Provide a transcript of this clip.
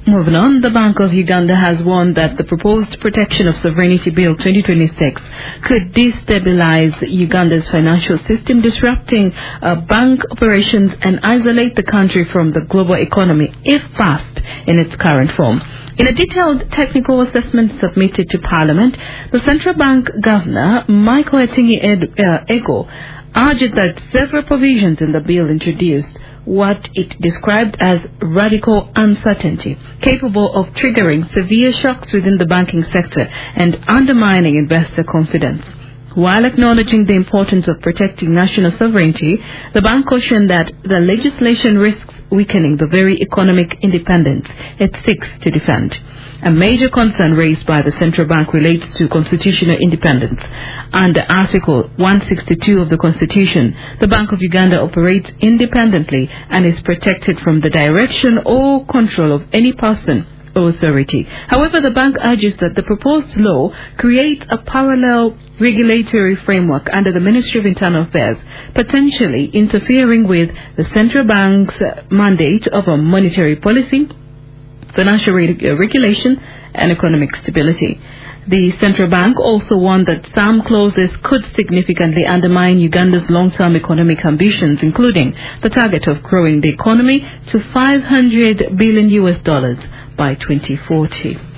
Moving on, the Bank of Uganda has warned that the proposed Protection of Sovereignty Bill 2026 could destabilize Uganda's financial system, disrupting bank operations and isolate the country from the global economy if passed in its current form. In a detailed technical assessment submitted to Parliament, the Central Bank Governor, Michael Etingi Ego, argued that several provisions in the bill introduced what it described as radical uncertainty, capable of triggering severe shocks within the banking sector and undermining investor confidence. While acknowledging the importance of protecting national sovereignty, the bank cautioned that the legislation risks weakening the very economic independence it seeks to defend. A major concern raised by the central bank relates to constitutional independence. Under Article 162 of the Constitution, the Bank of Uganda operates independently and is protected from the direction or control of any person or authority. However, the bank urges that the proposed law creates a parallel regulatory framework under the Ministry of Internal Affairs, potentially interfering with the central bank's mandate of a monetary policy, financial regulation, and economic stability. The central bank also warned that some clauses could significantly undermine Uganda's long-term economic ambitions, including the target of growing the economy to $500 billion by 2040.